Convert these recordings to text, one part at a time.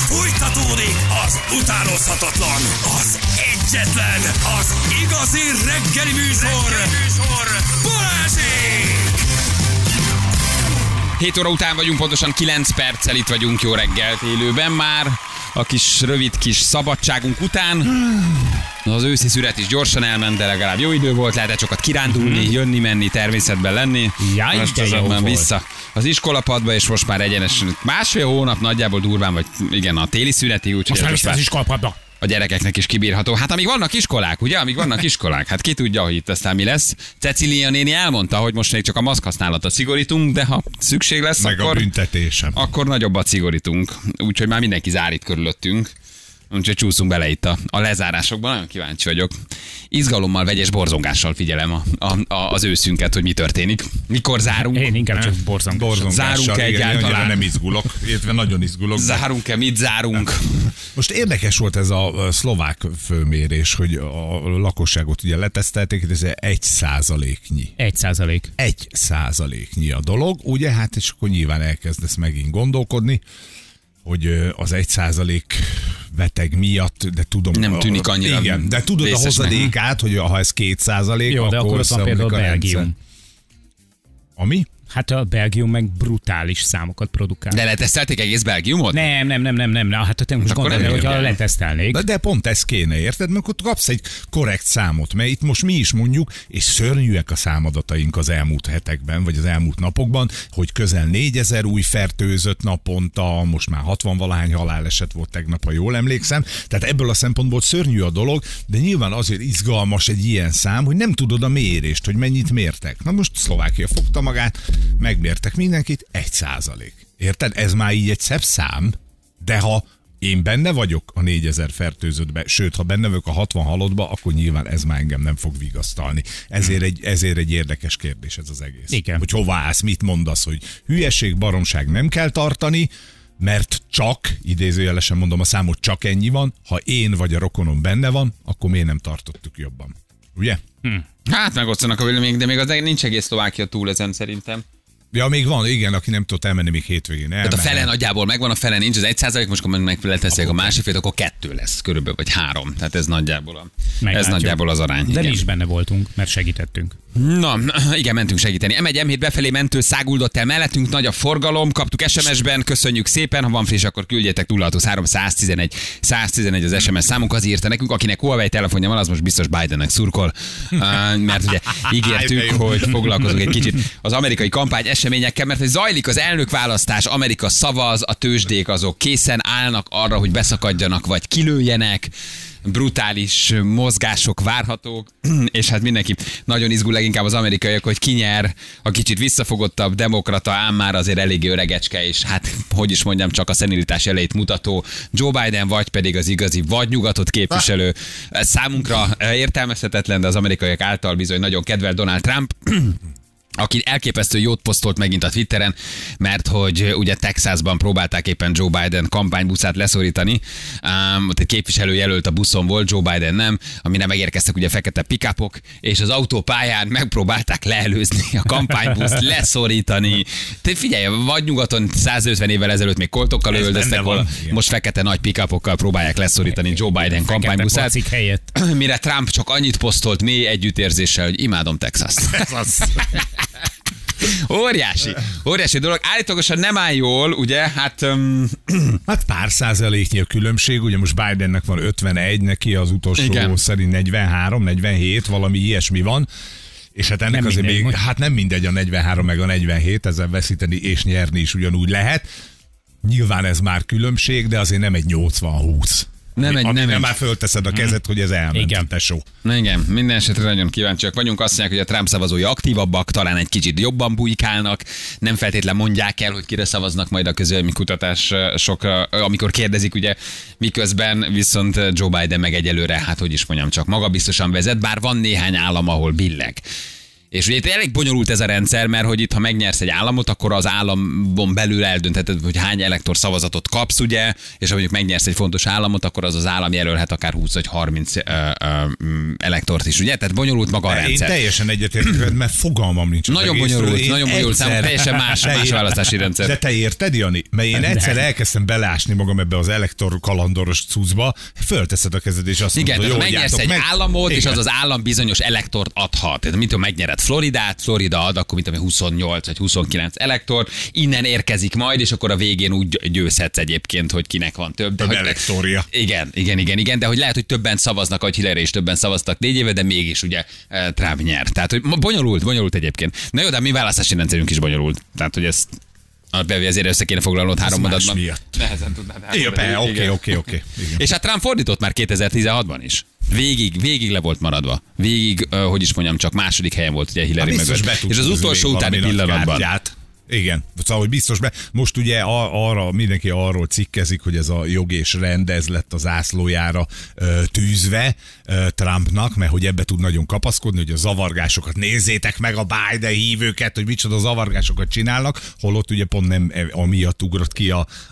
Fújtatódik az utánozhatatlan, az egyetlen, az igazi reggeli műsor, Balázsék! 7 óra után vagyunk, pontosan 9 perccel itt vagyunk, jó reggelt élőben már. A kis rövid kis szabadságunk után. Az őszi szüret is gyorsan elment, de legalább jó idő volt, lehetett sokat kirándulni, jönni, menni, természetben lenni. Most azonban vissza az iskolapadba, és most már egyenesen másfél hónap nagyjából durván, vagy igen, a téli szünetig, úgyhogy most már az iskolapadba. A gyerekeknek is kibírható. Hát amíg vannak iskolák, ugye? Amíg vannak iskolák. Hát ki tudja, hogy itt aztán mi lesz. Cecília néni elmondta, hogy most még csak a maszk használatot szigorítunk, de ha szükség lesz, meg akkor, a büntetésem. Akkor nagyobbat szigorítunk. Úgyhogy már mindenki zár itt körülöttünk. Úgyhogy csúszunk bele itt a lezárásokban. Nagyon kíváncsi vagyok. Izgalommal, vegyes borzongással figyelem az őszünket, hogy mi történik. Mikor zárunk? Én inkább csak borzongással. Zárunk-e egyáltalán? Nem izgulok, illetve nagyon izgulok. Zárunk-e? Mit zárunk? Most érdekes volt ez a szlovák fölmérés, hogy a lakosságot ugye letesztelték, ez 1%-nyi. 1%. 1%-nyi a dolog, ugye? Hát és akkor nyilván elkezdesz megint gondolkodni, hogy az 1% beteg miatt, de tudom... Nem tűnik annyira. Igen, de tudod a hozadékát, hogy ha ez 2%, jó, de akkor ott van például Belgium. Ami? Hát a Belgium meg brutális számokat produkál. De letesztelték egész Belgiumot? Nem. Hát te most gondolod, hogyha letesztelnék. De pont ez kéne, érted? Mert akkor kapsz egy korrekt számot, mert itt most mi is mondjuk, és szörnyűek a számadataink az elmúlt hetekben, vagy az elmúlt napokban, hogy közel 4000 új fertőzött naponta, most már 60-valahány haláleset volt tegnap, ha jól emlékszem. Tehát ebből a szempontból szörnyű a dolog, de nyilván azért izgalmas egy ilyen szám, hogy nem tudod a mérést, hogy mennyit mértek. Na most Szlovákia fogta magát, megmértek mindenkit, 1%. Érted? Ez már így egy szebb szám, de ha én benne vagyok a 4000 fertőzöttbe, sőt, ha benne vagyok a 60 halottba, akkor nyilván ez már engem nem fog vigasztalni. Ezért egy érdekes kérdés ez az egész. Igen. Hogy hová állsz, mit mondasz, hogy hülyeség, baromság nem kell tartani, mert csak, idézőjelesen mondom, a számot csak ennyi van, ha én vagy a rokonom benne van, akkor miért nem tartottuk jobban. Ugye? Hát megosztanak a vélemények, de még az nincs egész Szlovákia túl ezen szerintem. Ja, még van, igen, aki nem tudott elmenni még hétvégén. Tehát a fele nagyjából megvan, a fele nincs, az 1%, most akkor meg leteszek a másik fél, akkor 2 lesz körülbelül, vagy 3. Tehát ez nagyjából az arány. De igen. mi is benne voltunk, mert segítettünk. Na, igen, mentünk segíteni. M1-M7 befelé mentő száguldott el mellettünk, nagy a forgalom, kaptuk SMS-ben, köszönjük szépen, ha van friss, akkor küldjetek 063 111 az SMS számunk, az írta nekünk, akinek Huawei telefonja van, az most biztos Bidennek szurkol, mert ugye ígértük, hogy foglalkozunk egy kicsit az amerikai kampány eseményekkel, mert hogy zajlik az elnökválasztás, Amerika szavaz, a tőzsdék azok készen állnak arra, hogy beszakadjanak vagy kilőjenek, brutális mozgások várhatók, és hát mindenki nagyon izgul, leginkább az amerikaiak, hogy ki nyer, a kicsit visszafogottabb demokrata, ám már azért eléggé öregecske, és hát, hogy is mondjam, csak a szenilitás elejét mutató Joe Biden, vagy pedig az igazi vadnyugatot képviselő. Számunkra értelmezhetetlen, de az amerikaiak által bizony nagyon kedvelt Donald Trump, aki elképesztő jót posztolt megint a Twitteren, mert hogy ugye Texasban próbálták éppen Joe Biden kampánybuszát leszorítani. Ott egy képviselőjelölt a buszon volt, Joe Biden nem, amire megérkeztek ugye fekete pick-upok, és az autópályán megpróbálták leelőzni a kampánybuszt, leszorítani. Te figyelj, vagy nyugaton 150 évvel ezelőtt még koltokkal öldöztek, most fekete nagy pick-upokkal próbálják leszorítani Joe Biden kampánybuszát. Mire Trump csak annyit posztolt mély együttérzéssel, hogy imádom Texast. Óriási dolog. Állítólagosan nem áll jól, ugye? Hát pár százaléknyi a különbség, ugye most Bidennek van 51, neki az utolsó igen. Szerint 43, 47, valami ilyesmi van. És hát ennek nem azért mindegy, még, hát nem mindegy a 43 meg a 47, ezzel veszíteni és nyerni is ugyanúgy lehet. Nyilván ez már különbség, de azért nem egy 80-20. Nem már fölteszed a kezed, hogy ez elment, igen. Tesó. Igen, minden esetre nagyon kíváncsiak vagyunk. Azt mondják, hogy a Trump szavazói aktívabbak, talán egy kicsit jobban bujkálnak, nem feltétlen mondják el, hogy kire szavaznak majd a közvéleménykutatásokra, amikor kérdezik, ugye, miközben viszont Joe Biden meg egyelőre, hát hogy is mondjam, csak magabiztosan vezet, bár van néhány állam, ahol billeg. És ugye itt elég bonyolult ez a rendszer, mert hogy itt, ha megnyersz egy államot, akkor az államon belül eldöntheted, hogy hány elektor szavazatot kapsz, ugye, és ha mondjuk megnyersz egy fontos államot, akkor az állam jelölhet akár 20 vagy 30 elektort is, ugye? Tehát bonyolult maga a rendszer. Én teljesen egyetértek, mert fogalmam nincs. Nagyon bonyolult, számomra teljesen más választási rendszer. De te érted, Jani? Mert én egyszer elkezdtem belásni magam ebbe az elektor kalandoros cuccba, fölteszed a kezed, és azt mondod, hogy megnyersz egy államot, és az állam bizonyos elektort adhat. Tehát mint megnyered Floridát, Florida ad, akkor mint 28 vagy 29 elektor, innen érkezik majd, és akkor a végén úgy győzhetsz egyébként, hogy kinek van több. Több elektorja. Igen, de hogy lehet, hogy többen szavaznak, ahogy Hillary is többen szavaztak 4 éve, de mégis ugye Trump nyer. Tehát, hogy bonyolult egyébként. Na jó, de mi választási rendszerünk is bonyolult. Tehát, hogy ezt ezért össze kéne foglalnod 3 mondatban. Nehezen tudnád. Oké. És hát Trump fordított már 2016-ban is. Végig le volt maradva. Hogy is mondjam, csak második helyen volt ugye Hillary mögött. És az utolsó utáni pillanatban. Igen, szóval, hogy biztos most ugye mindenki arról cikkezik, hogy ez a jog és rend, ez lett az zászlójára tűzve Trumpnak, mert hogy ebbe tud nagyon kapaszkodni, hogy a zavargásokat nézzétek meg, a Biden hívőket, hogy micsoda zavargásokat csinálnak, holott ugye pont nem amiatt ugrott ki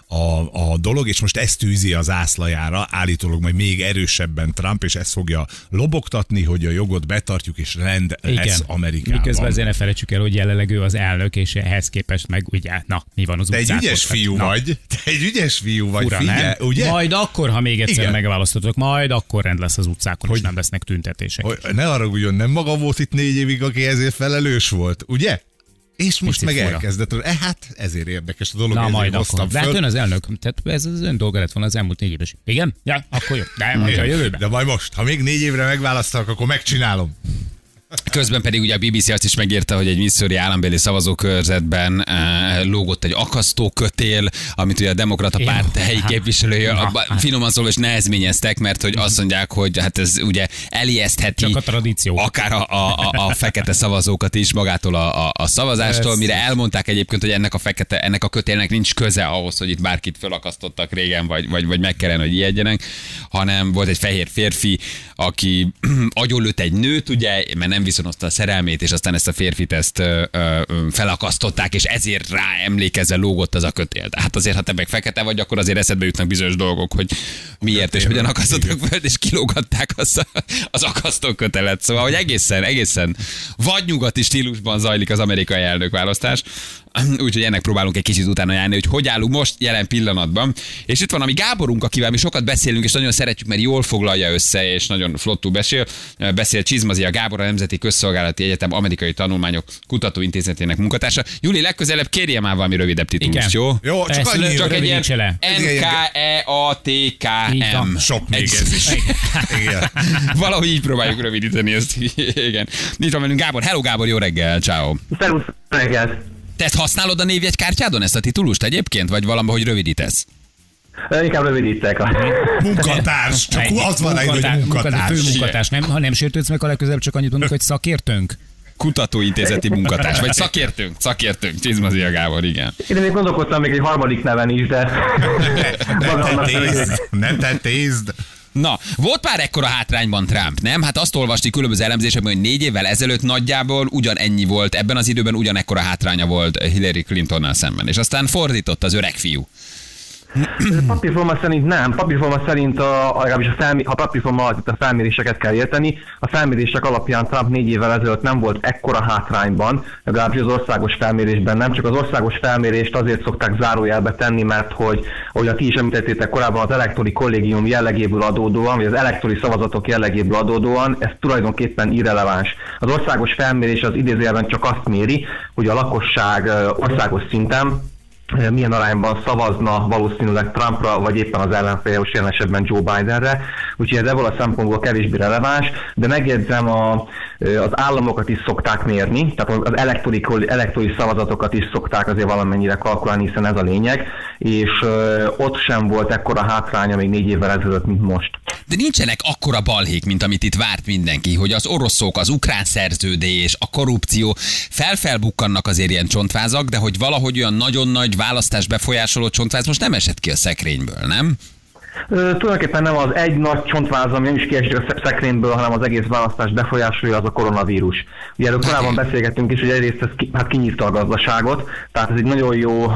a dolog, és most ezt tűzi az zászlajára, állítólag majd még erősebben Trump, és ezt fogja lobogtatni, hogy a jogot betartjuk, és rend lesz Amerikában. Miközben azért ne felejtsük el, hogy jelenleg ő az elnök, és ehhez képest meg ugye, mi van az utcákon. Te egy ügyes fiú vagy, Fura, figyelj, ugye? Majd akkor, ha még egyszer megválasztotok, majd akkor rend lesz az utcákon, és nem lesznek tüntetések. Ne haragudjon, nem maga volt itt 4 évig, aki ezért felelős volt, ugye? És most meg elkezdett. Hát ezért érdekes a dolog. Na majd akkor. De hát ön az elnök. Tehát ez az ön dolga lett volna az elmúlt 4 éves. Igen? Ja, akkor jó. De majd a jövőben. De majd most, ha még 4 évre megválasztanak, akkor megcsinálom. Közben pedig ugye a BBC azt is megírta, hogy egy Missouri állambéli szavazókörzetben lógott egy akasztókötél, amit ugye a demokrata párt helyi képviselője finoman szólva is nehezményeztek, mert hogy azt mondják, hogy hát ez ugye elijesztheti csak a tradíció. Akár a fekete szavazókat is magától a szavazástól, mire elmondták egyébként, hogy ennek a kötélnek nincs köze ahhoz, hogy itt bárkit fölakasztottak régen, vagy meg kellene, hogy ijedjenek, hanem volt egy fehér férfi, aki agyonlőtt egy nőt, ugye, mert nem viszonozta a szerelmét, és aztán ezt a férfit felakasztották, és ezért rá emlékezve lógott az a kötél. Tehát azért, ha te meg fekete vagy, akkor azért eszedbe jutnak bizonyos dolgok, hogy miért és hogyan akasztottak föl, és kilógatták az akasztókötelet. Szóval, hogy egészen vadnyugati stílusban zajlik az amerikai elnökválasztás. Úgyhogy ennek próbálunk egy kicsit utána járni, hogy állunk most jelen pillanatban. És itt van a mi Gáborunk, akivel mi sokat beszélünk, és nagyon szeretjük, mert jól foglalja össze, és nagyon flottul beszél Csizmazia Gábor, a Nemzeti Közszolgálati Egyetem Amerikai Tanulmányok Kutatóintézetének munkatársa. Júli, legközelebb kérje már valami rövidebb titulust, jó? Jó, csak egy ilyen NKEATKM. Sok még ez is. Igen. Valahogy így próbáljuk rövidíteni ezt. Igen. Itt van velünk Gábor. Hello Gábor, jó reggel, ciao. Szervusz, reggel. Te használod a névjegykártyádon ezt a titulust egyébként, vagy valahogy rövidítesz? Inkább rövidítek. Munkatárs, csak az van egy, hogy munkatárs. Főmunkatárs, nem? Ha nem sértődsz meg a legközelebb, csak annyit mondunk, hogy szakértőnk. Kutatóintézeti munkatárs, vagy szakértőnk, Csizmazia Gábor, igen. Én még gondolkodtam még egy harmadik neven is, de... Nem tettézd. Na, volt pár ekkora hátrányban Trump, nem? Hát azt olvasti különböző elemzésekben, hogy 4 évvel ezelőtt nagyjából ugyanennyi volt, ebben az időben ugyanekkora hátránya volt Hillary Clintonnal szemben, és aztán fordított az öreg fiú. Papírforma szerint nem. Papírforma szerint, legalábbis ha papírforma alatt a felméréseket kell érteni, a felmérések alapján Trump 4 évvel ezelőtt nem volt ekkora hátrányban, legalábbis az országos felmérésben nem. Csak az országos felmérést azért szokták zárójelbe tenni, mert hogy, ahogy a ti is említettétek korábban, az elektori kollégium jellegéből adódóan, vagy az elektori szavazatok jellegéből adódóan, ez tulajdonképpen irreleváns. Az országos felmérés az idézőjelben csak azt méri, hogy a lakosság országos szinten milyen arányban szavazna valószínűleg Trumpra, vagy éppen az ellenféle, most jelen esetben Joe Bidenre. Úgyhogy ez ebből a szempontból kevésbé releváns, de megjegyzem, az államokat is szokták mérni, tehát az elektori szavazatokat is szokták azért valamennyire kalkulálni, hiszen ez a lényeg, és ott sem volt ekkora hátránya még 4 évvel ezelőtt, mint most. De nincsenek akkora balhék, mint amit itt várt mindenki, hogy az oroszok, az ukrán szerződés, a korrupció felbukkannak azért ilyen csontvázak, de hogy valahogy olyan nagyon nagy választás befolyásoló csontváz most nem esett ki a szekrényből, nem? Tulajdonképpen nem az egy nagy csontváz, ami nem is kiesik a szekrényből, hanem az egész választást befolyásolja, az a koronavírus. Ugye erről korábban beszélgettünk is, hogy egyrészt ez kinyírta a gazdaságot, tehát ez egy nagyon jó,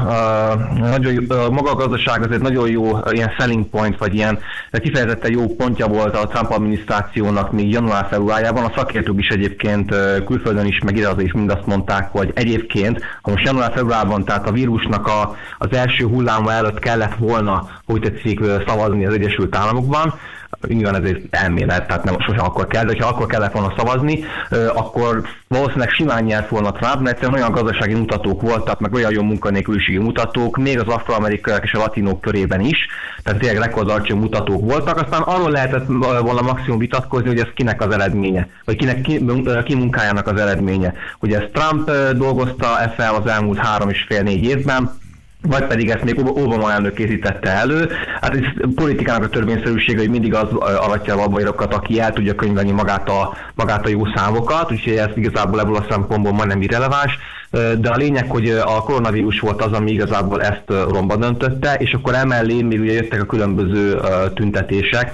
maga a gazdaság az egy nagyon jó ilyen selling point, vagy ilyen kifejezetten jó pontja volt a Trump adminisztrációnak még január-februárjában. A szakértők is egyébként külföldön is, meg ide is mind azt mondták, hogy egyébként, ha most január-februárban, tehát a vírusnak az első hulláma előtt kellett volna, hogy tetszik, szavazni az Egyesült Államokban, nyilván ez egy elmélet, tehát nem sosem akkor kell, de ha akkor kellett volna szavazni, akkor valószínűleg simán nyert volna Trump, mert egyszerűen olyan gazdasági mutatók voltak, meg olyan jó munkanélküliségi mutatók, még az afroamerikaiak és a latinok körében is, tehát tényleg rekordalacsony mutatók voltak, aztán arról lehetett volna maximum vitatkozni, hogy ez kinek az eredménye, vagy ki munkájának az eredménye. Hogy ezt Trump dolgozta fel az elmúlt 3,5-4 évben, vagy pedig ezt még Obama elnök készítette elő. Hát ez politikának a törvényszerűsége, hogy mindig az aratja a babairokat, aki el tudja könyvelni magát a jó számokat, úgyhogy ez igazából ebből a szempontból majdnem irreleváns. De a lényeg, hogy a koronavírus volt az, ami igazából ezt romba döntötte, és akkor emellé még ugye jöttek a különböző tüntetések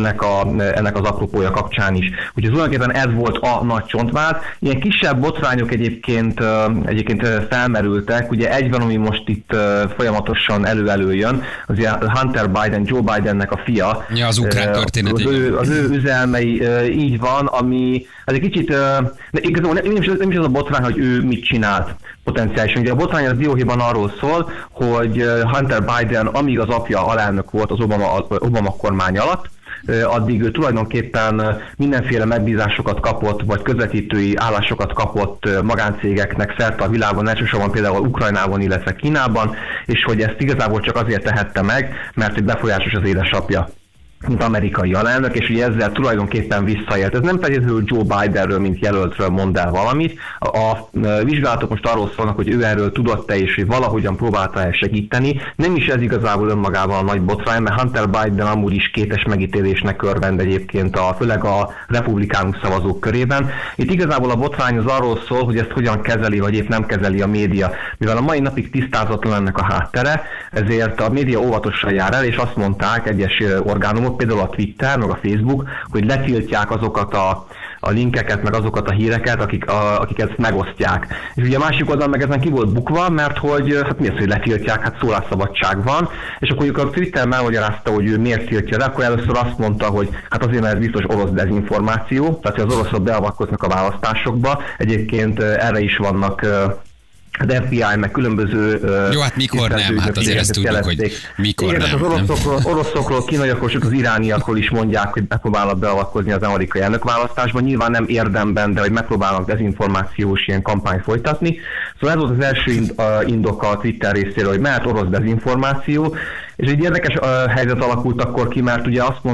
ennek az apropója kapcsán is. Úgyhogy tulajdonképpen ez volt a nagy csontváz. Ilyen kisebb botrányok egyébként felmerültek. Ugye egy van, ami most itt folyamatosan előjön, az Hunter Biden, Joe Bidennek a fia. Ja, az ukrán történet. Az ő üzelmei így van, ami ez egy kicsit, de igazából nem is az a botrány, hogy ő mit csinált potenciálisan. Ugye a botrány az dióhéjban arról szól, hogy Hunter Biden, amíg az apja alelnök volt az Obama kormány alatt, addig ő tulajdonképpen mindenféle megbízásokat kapott, vagy közvetítői állásokat kapott magáncégeknek szerte a világon, elsősorban például Ukrajnában, illetve Kínában, és hogy ezt igazából csak azért tehette meg, mert hogy befolyásos az édesapja, mint amerikai alelnök, és ugye ezzel tulajdonképpen visszaélt. Ez nem feltétlenül Joe Bidenről, mint jelöltről mond el valamit. A vizsgálatok most arról szólnak, hogy ő erről tudott-e, és hogy valahogyan próbálta-e segíteni. Nem is ez igazából önmagában a nagy botrány, mert Hunter Biden amúgy is kétes megítélésnek örvend egyébként, főleg a republikánus szavazók körében. Itt igazából a botrány az arról szól, hogy ezt hogyan kezeli, vagy épp nem kezeli a média. Mivel a mai napig tisztázatlan ennek a háttere, ezért a média óvatosan jár el, és azt mondták egyes orgánumok, például a Twitter, meg a Facebook, hogy letiltják azokat a linkeket, meg azokat a híreket, akik ezt megosztják. És ugye a másik oldal meg ezen ki volt bukva, mert hogy hát mi az, hogy letiltják, hát szólásszabadság van, és akkor a Twitter megmagyarázta, hogy ő miért tiltja le, akkor először azt mondta, hogy hát azért, mert ez biztos orosz dezinformáció, tehát hogy az oroszok beavatkoznak a választásokba, egyébként erre is vannak az FBI, meg különböző... Jó, hát mikor nem? Hát azért ezt tudjuk, hogy mikor igen, nem. Az oroszokról, kínaiakról, sőt az irániakról is mondják, hogy megpróbálnak beavatkozni az amerikai elnökválasztásban. Nyilván nem érdemben, de hogy megpróbálnak dezinformációs ilyen kampányt folytatni. Szóval ez volt az első indoka a Twitter részéről, hogy mert orosz dezinformáció. És egy érdekes helyzet alakult akkor ki, mert ugye azt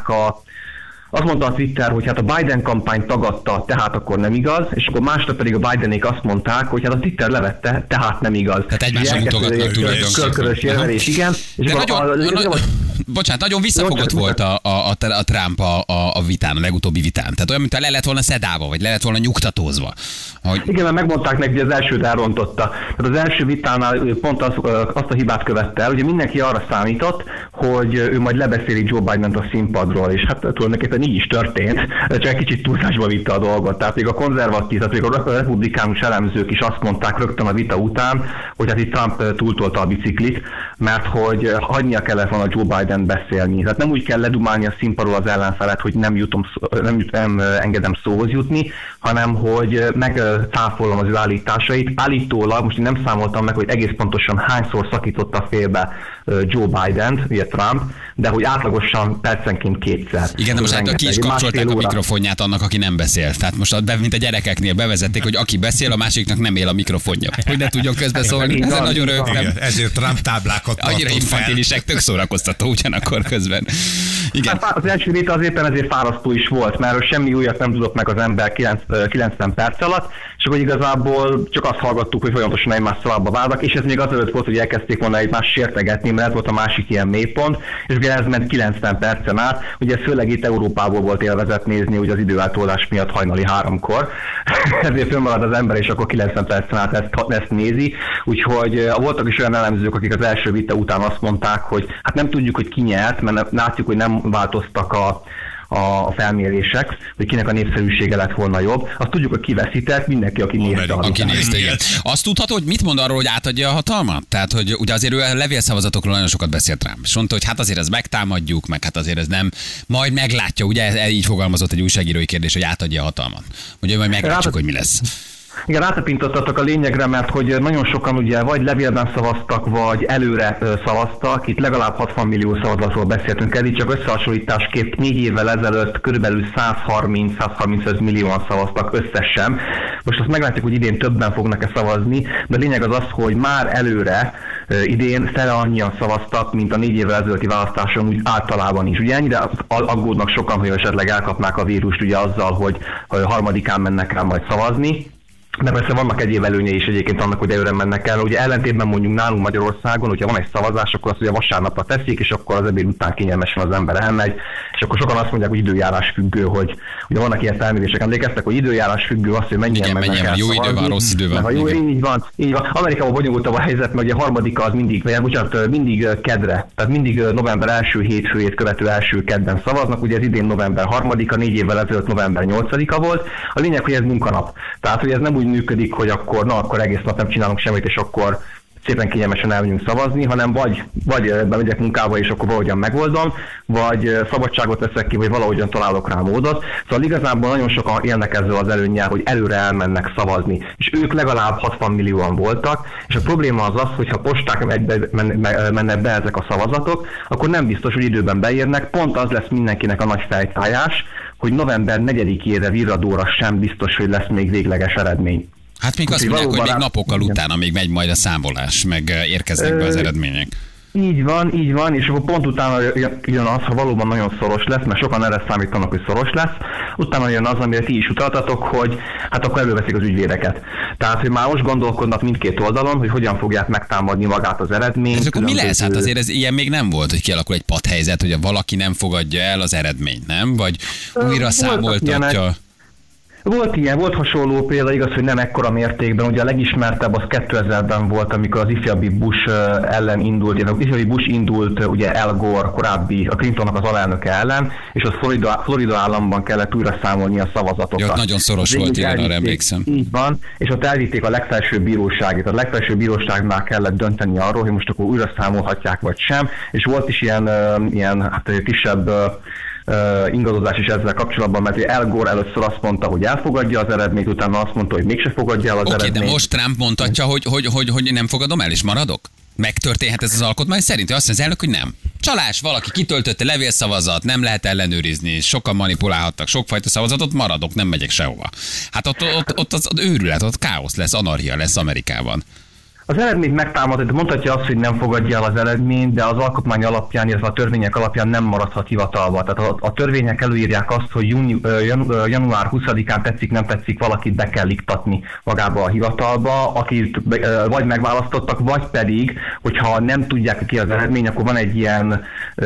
mondta a Twitter, hogy hát a Biden kampány tagadta, tehát akkor nem igaz, és akkor másnap pedig a Bidenék azt mondták, hogy hát a Twitter levette, tehát nem igaz. Tehát egymásra mutogatnak tulajdonképpen. Körkörös érvelés, igen. És bocsánat, nagyon visszafogott volt a Trump a vitán, a legutóbbi vitán. Tehát olyan, mintha le lett volna szedálva, vagy le lett volna nyugtatózva. Igen, mert megmondták neki, hogy az elsőt elrontotta. Tehát az első vitánál pont azt a hibát követte el. Ugye mindenki arra számított, hogy ő majd lebeszéli Joe Bident a színpadról, és hát tulajdonképpen így is történt, csak egy kicsit túlzásba vitte a dolgot. Tehát még a konzervatív, tehát még a republikánus elemzők is azt mondták rögtön a vita után, hogy hát itt Trump túltolta a biciklit, mert hogy hagynia kellett volna Joe Biden beszélni. Tehát nem úgy kell ledumálni a színpadról az ellenfelet, hogy nem engedem szóhoz jutni, hanem hogy megcáfolom az ő állításait. Állítólag, most én nem számoltam meg, hogy egész pontosan hányszor szakította félbe Joe Bident, ugye Trump, de hogy átlagosan percenként 2-szer. Igen, de most hát ki is kapcsolták a mikrofonját annak, aki nem beszél. Tehát most mint a gyerekeknél bevezették, hogy aki beszél, a másiknak nem él a mikrofonja. Hogy ne tudjon közbeszólni. Ez nagyon rögtön. Ezért Trump táblákat tartott. Annyira infantilisek, tök szórakoztató ugyanakkor közben. Igen. Hát az első vita az éppen ezért fárasztó is volt, mert semmi újat nem tudott meg az ember 90 perc alatt, és akkor igazából csak azt hallgattuk, hogy folyamatosan egymással abba válnak, és ez még azelőtt volt, hogy elkezdték volna egymást sértegetni, mert ez volt a másik ilyen mélypont, és ugye ez ment 90 percen át, ugye főleg itt Európából volt élvezet nézni, ugye az időeltolás miatt hajnali 3-kor, ezért fölmarad az ember, és akkor 90 percen át ezt nézi, úgyhogy voltak is olyan elemzők, akik az első vita után azt mondták, hogy hát nem tudjuk, hogy ki nyert, mert látjuk, hogy nem változtak a felmérések, hogy kinek a népszerűsége lett volna jobb. Azt tudjuk, hogy kiveszített, mindenki, aki nézte. Aki nézte, igen. Azt tudható, hogy mit mond arról, hogy átadja a hatalmat? Tehát, hogy ugye azért ő a levélszavazatokról nagyon sokat beszélt rám. És mondta, hogy hát azért ezt megtámadjuk, meg hát azért ez nem. Majd meglátja, ugye így fogalmazott egy újságírói kérdés, hogy átadja a hatalmat. Ugye majd meglátjuk, hogy mi lesz. Igen, rátapintottatok a lényegre, mert hogy nagyon sokan ugye vagy levélben szavaztak, vagy előre szavaztak. Itt legalább 60 millió szavazatról beszéltünk eddig, csak összehasonlításképp 4 évvel ezelőtt körülbelül 130-135 millióan szavaztak összesen. Most azt meglátjuk, hogy idén többen fognak-e szavazni, de a lényeg az az, hogy már előre idén fele annyian szavaztak, mint a 4 évvel ezelőtti választáson úgy általában is. Ugye ennyire aggódnak sokan, hogy esetleg elkapnák a vírust ugye azzal, hogy 3-án mennek el majd szavazni. De persze vannak egyéb előnyei is egyébként annak, hogy előre mennek el. Ugye ellentétben mondjuk nálunk Magyarországon, hogyha van egy szavazás, akkor azt ugye vasárnapra teszik, és akkor az ebéd után kényelmesen az ember elmegy, és akkor sokan azt mondják, hogy időjárás függő, hogy ugye vannak ilyen felmérések, emlékeztek, hogy időjárás függő az, hogy mennyien mennek el jó idő van, rossz idő van. Jó, így van. Amerikában bonyolultabb a helyzet, mert ugye a harmadika az mindig kedre, tehát mindig november első hétfőjét követő első kedden szavaznak, ugye ez idén november 3-a, 4 évvel ezelőtt november 8-a volt. A lényeg, hogy ez munkanap. Tehát, hogy ez nem úgy működik, hogy akkor egész nap nem csinálunk semmit, és akkor szépen kényelmesen elmegyünk szavazni, hanem vagy bemegyek munkába, és akkor valahogyan megoldom, vagy szabadságot veszek ki, vagy valahogyan találok rá módot. Szóval igazából nagyon sokan élnek ezzel az előnnyel, hogy előre elmennek szavazni. És ők legalább 60 millióan voltak, és a probléma az az, hogy ha posták mennek be ezek a szavazatok, akkor nem biztos, hogy időben beérnek. Pont az lesz mindenkinek a nagy fejtájás, hogy november 4-ére virradóra sem biztos, hogy lesz még végleges eredmény. Hát még azt mondják, hogy még napokkal utána még megy majd a számolás, meg érkeznek be az eredmények. Így van, és akkor pont utána jön az, ha valóban nagyon szoros lesz, mert sokan erre számítanak, hogy szoros lesz, utána jön az, amire ti is utaltatok, hogy hát akkor előveszik az ügyvédeket. Tehát, hogy már most gondolkodnak mindkét oldalon, hogy hogyan fogják megtámadni magát az eredményt. Ez akkor mi lesz? Hát azért ez ilyen még nem volt, hogy kialakul egy padhelyzet, hogy valaki nem fogadja el az eredményt, nem? Vagy újra számoltatja. Volt hasonló példa, igaz, hogy nem ekkora mértékben. Ugye a legismertebb az 2000-ben volt, amikor az ifjabb Bush ellen indult, az ifjabb Bush indult ugye Al Gore, korábbi a Clintonnak az alelnöke ellen, és az Florida államban kellett újra számolni a szavazatokat. Jó, nagyon szoros volt, igen, arra emlékszem. Így van, és ott elvitték a legfelsőbb bíróságét. A legfelsőbb bíróságnál kellett dönteni arról, hogy most akkor újra számolhatják vagy sem, és volt is ilyen hát, kisebb ingadozás is ezzel kapcsolatban, mert Al Gore először azt mondta, hogy elfogadja az eredményt, utána azt mondta, hogy mégse fogadja el az eredményt. De most Trump mondhatja, hogy nem fogadom el, és maradok? Megtörténhet ez az alkotmány szerint? Azt mondja az elnök, hogy nem. Csalás, valaki kitöltötte levélszavazat, nem lehet ellenőrizni, sokan manipulálhattak, sokfajta szavazatot, maradok, nem megyek sehova. Hát ott az őrület, ott káosz lesz, anarchia lesz Amerikában. Az eredményt megtámadja, mondhatja azt, hogy nem fogadja el az eredményt, de az alkotmány alapján, illetve a törvények alapján nem maradhat hivatalba. Tehát a törvények előírják azt, hogy január 20-án tetszik, nem tetszik, valakit be kell iktatni magába a hivatalba, akit vagy megválasztottak, vagy pedig, hogyha nem tudják ki az eredmény, akkor van egy ilyen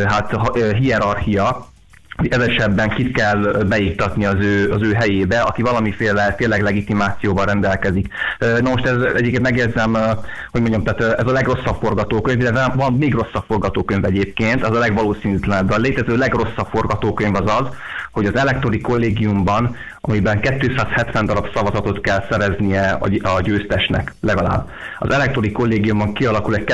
hierarchia, ez esetben kit kell beiktatni az ő helyébe, aki valamiféle tényleg legitimációval rendelkezik. Na most ez egyébként megjegyzem, hogy mondjam, tehát ez a legrosszabb forgatókönyv, de van még rosszabb forgatókönyv egyébként, az a legvalószínűtlenebb. A létező legrosszabb forgatókönyv az az, hogy az elektori kollégiumban, amiben 270 darab szavazatot kell szereznie a győztesnek legalább. Az elektori kollégiumban kialakul egy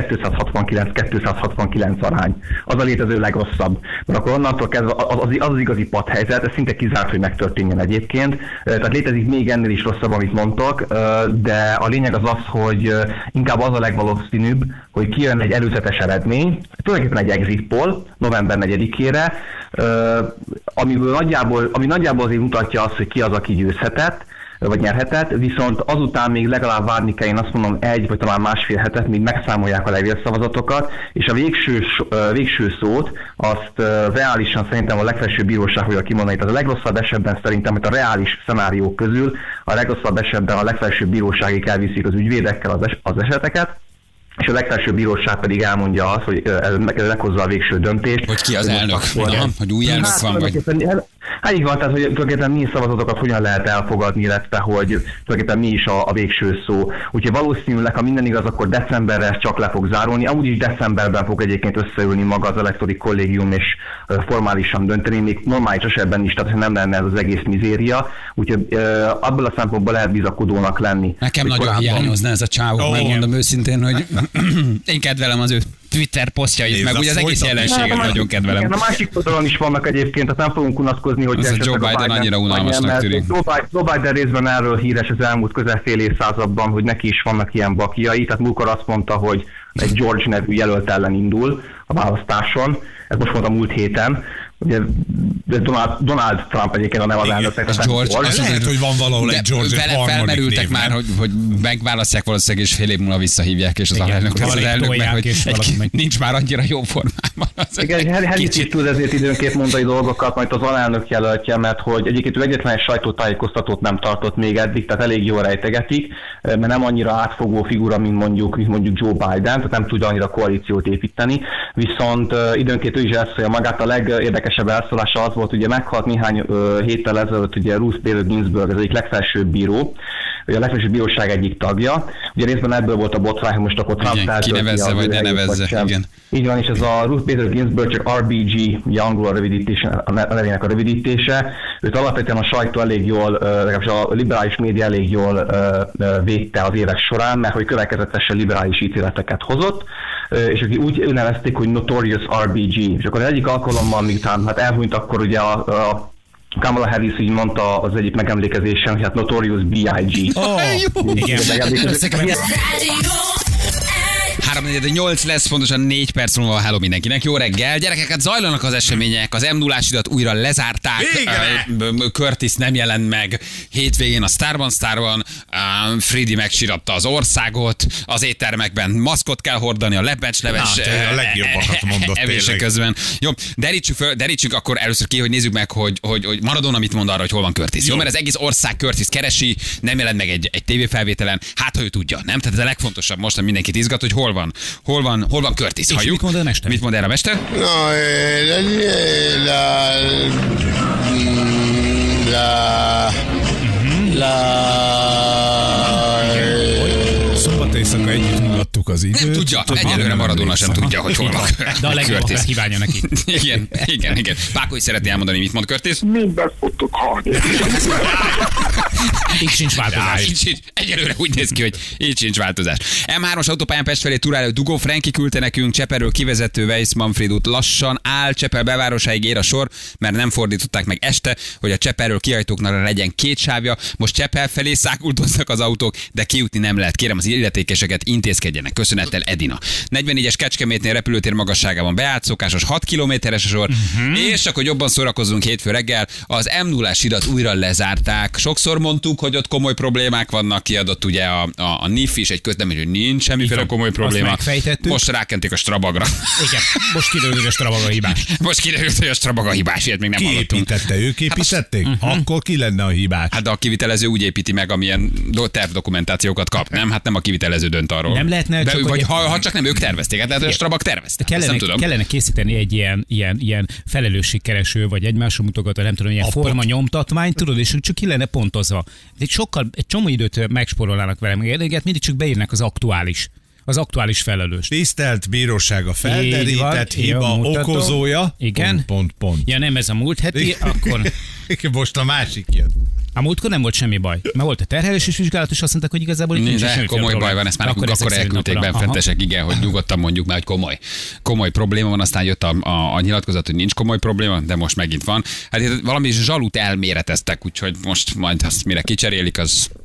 269-269 arány. Az a létező legrosszabb. Mert akkor onnantól kezdve az igazi padhelyzet, ez szinte kizárt, hogy megtörténjen egyébként. Tehát létezik még ennél is rosszabb, amit mondtok, de a lényeg az az, hogy inkább az a legvalószínűbb, hogy kijön egy előzetes eredmény, tulajdonképpen egy exit poll november 4-ére, ami nagyjából azért mutatja azt, hogy ki az, aki győzhetett, vagy nyerhetett, viszont azután még legalább várni kell, én azt mondom, 1 vagy talán másfél hetet, míg megszámolják a levélszavazatokat, és a végső szót azt reálisan szerintem a legfelsőbb bíróság fogja kimondani. Tehát a legrosszabb esetben szerintem, hogy a reális szenáriók közül a legrosszabb esetben a legfelsőbb bíróságig elviszik az ügyvédekkel az eseteket, és a legfelsőbb bíróság pedig elmondja azt, hogy meghozza a végső döntést. Hogy ki az elnök? Hogy új elnök van, vagy... Hát így van, tehát hogy tulajdonképpen mi szavazatokat hogyan lehet elfogadni, illetve hogy tulajdonképpen mi is a végső szó. Úgyhogy valószínűleg, ha minden igaz, akkor decemberre ez csak le fog zárulni. Amúgy is decemberben fog egyébként összeülni maga az elektori kollégium és formálisan dönteni, még normális esetben is, tehát nem lenne ez az egész mizéria. Úgyhogy abból a szempontból lehet bizakodónak lenni. Nekem nagyon hiányozna ez a csávó, megmondom őszintén, hogy én kedvelem az ő Twitter posztjait, meg ugye az egész jelenséget nagyon kedvelem. Igen, a másik oldalon is vannak egyébként, tehát nem fogunk unatkozni, hogy... Az a Joe Biden annyira unalmasnak tűnik. Joe Biden részben erről híres az elmúlt közel fél évszázadban, hogy neki is vannak ilyen bakjai, tehát múltkor azt mondta, hogy egy George nevű jelölt ellen indul a választáson, ez most mondta múlt héten, ugye Donald Trump egyébként a neve az elnöknek. George, lehet, hogy van valahol egy George, vele felmerültek már, hogy megválasztják valószínűleg, és fél év múlva visszahívják, és az alelnök lesz az elnöknek, hogy nincs már annyira jó formában. Igen, Harris is tud ezért időnként mondani dolgokat, majd az alelnök jelöltje, mert hogy egyébként egyetlen egy sajtótájékoztatót nem tartott még eddig, tehát elég jól rejtegetik, mert nem annyira átfogó figura, mint mondjuk Joe Biden, tehát nem tud annyira koalíciót építeni, viszont időnként ő is elszólja magát. A legérdekesebb elszólása az volt, ugye meghalt néhány héttel ezelőtt ugye Ruth Bader Ginsburg, az egyik legfelsőbb bíró, ugye a legfelsőbb bíróság egyik tagja. Ugye részben ebből volt a botrány, hogy most akkor Trump feltölti kinevezze, vagy ne nevezze, igen. Így van, és ez a Ruth Bader Ginsburg, csak RBG, ugye angol a nevének a rövidítése. Őt alapvetően a sajtó elég jól, legalábbis a liberális média elég jól védte az évek során, mert hogy következetesen liberális ítéleteket hozott, és aki úgy nevezték, hogy Notorious RBG. És akkor az egyik alkalommal, miután hát elhunyt, akkor ugye a Kamala Harris így mondta az egyik megemlékezésen, hogy hát Notorious B.I.G. Igen. 3:48 lesz, pontosan 4 perc múlva. Hello mindenkinek, jó reggel. Gyerekek, hát zajlanak az események, az M0-asidat újra lezárták, Curtis nem jelent meg, hétvégén a Starban, Freddy megsiratta az országot, az éttermekben maszkot kell hordani, a lebbecsleves a legjobbakat mondott evések közben. Jó, derítsük akkor először ki, hogy nézzük meg, hogy Maradona mit mond arra, hogy hol van Curtis. Jó, mert az egész ország Curtis keresi, nem jelent meg egy tévéfelvételen, hát ha ő tudja, nem? Tehát ez a legfontosabb most, mindenkit izgat, hogy hol van Curtis. És mit mond a mester? Mit mond erre a mester? Szombat éjszaka együtt mulattuk az időt. Nem tudja, egyelőre Maradona sem tudja, hogy hol van de a legjobb kívánja neki. Igen. Páko is szeretné elmondani, mit mond Curtis? Mindent fogtok hallni. Így sincs változás. Egyelőre úgy néz ki, hogy így sincs változás. M3-as autópályán Pest felé turáló Dugó Franki küldte nekünk, Cseperről kivezető Weiss Manfred út lassan áll, Csepel bevárosáig ér a sor, mert nem fordították meg este, hogy a Cseperről kiajtóknak legyen 2 sávja. Most Csepel felé száguldoznak az autók, de kijutni nem lehet. Kérem az illetékeseket, intézkedjenek. Köszönettel Edina. 44-es Kecskemétnél repülőtér magasságában beállt, szokásos 6 kilométeres a sor, és akkor jobban szórakozzunk hétfő reggel. Az M0-as hidat újra lezárták. Sokszor mondtuk, hogy ott komoly problémák vannak, kiadott ugye a NIF is egy közlemény, hogy nincs semmiféle komoly probléma. Most rákenték a Strabagra. Igen, most kiderült, hogy a Strabaga hibás. Most kiderült, hogy a Strabaga hibás, ilyet még nem hallottunk. Építette, ők építették? Akkor ki lenne a hibás? Hát de a kivitelező úgy építi meg, amilyen tervdokumentációkat kap, nem? Hát nem a kivitelező dönt arról. Nem lehetne csak vagy ha csak nem ők tervezték, hát lehet, hogy a Strabag tervezte. Kellene készíteni egy ilyen felelősségkereső, vagy egymásra mutogató, nem tudom, ilyen forma nyomtatványt, tudod, és csak ki lenne pontozva. Egy csomó időt megspórolnának vele, meg mindig csak beírnak az aktuális felelős. Tisztelt bíróság, a felderített hiba okozója. Igen. Pont. Ja, nem ez a múlt heti, akkor... Most a másik jön. A múltkor nem volt semmi baj. Mert volt a terheléses vizsgálat, és azt mondták, hogy igazából nincs semmi komoly baj van, ezt már nekünk akkor elküldték benfentesek, igen, hogy nyugodtan mondjuk, mert hogy komoly probléma van, aztán jött a nyilatkozat, hogy nincs komoly probléma, de most megint van. Hát valami zsalut elméreteztek, úgyhogy most majd azt mire kicserélik, az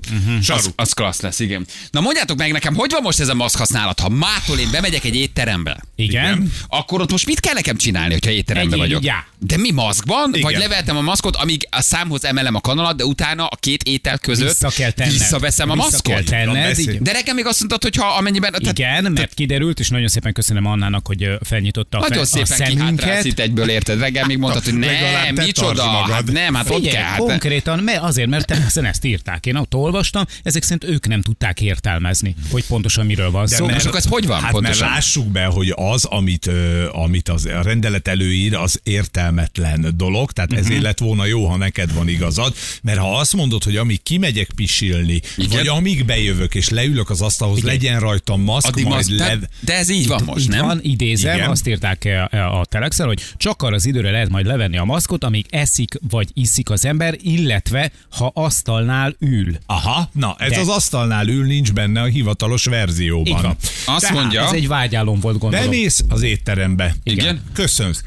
Az klassz lesz, igen. Na mondjátok meg nekem, hogy van most ez a maszk használat? Ha mától én bemegyek egy étterembe, Igen. akkor ott most mit kell nekem csinálni, hogyha étterembe Egy- vagyok? já. De mi maszkban? Igen. Vagy levehetem a maszkot, amíg a számhoz emelem a kanalat, de utána a két étel között Vissza kell tenned. visszaveszem a Vissza maszkot? kell tenned, Beszélj. igen. De nekem még azt mondtad, hogy ha amennyiben... Igen, mert kiderült, és nagyon szépen köszönöm Annának, hogy felnyitotta a Nagyon szépen szemünket. kihátrálsz itt egyből, érted? Reggel még mondtad, hogy Legalább nem, te micsoda, tartsd magad. hát nem, hát ott Figyelj, kell. Hát, konkrétan, azért, mert természetesen ezt írták. Én ott olvastam, ezek szerint ők nem tudták értelmezni, hogy pontosan miről van szó. mert- akkor ez hogy van Hát pontosan? mert lássuk be, hogy az, amit az a rendelet előír, az értelmetlen dolog, tehát ezért lett volna jó, ha neked van igazad, mert ha azt mondod, hogy amíg kimegyek pisilni, Igen. vagy amíg bejövök és leülök az asztalhoz, legyen rajtam maszk, addig majd maszk, de ez így van most, Itt nem? van, idézem, Igen. azt írták a Telexen, hogy csak arra az időre lehet majd levenni a maszkot, amíg eszik vagy iszik az ember, illetve ha asztalnál ül. Aha, na ez De- az asztalnál ül, nincs benne a hivatalos verzióban. Így van. Azt Tehát mondja, Ez egy vágyálom volt, gondolom. bemész az étterembe. Igen. Köszönsz.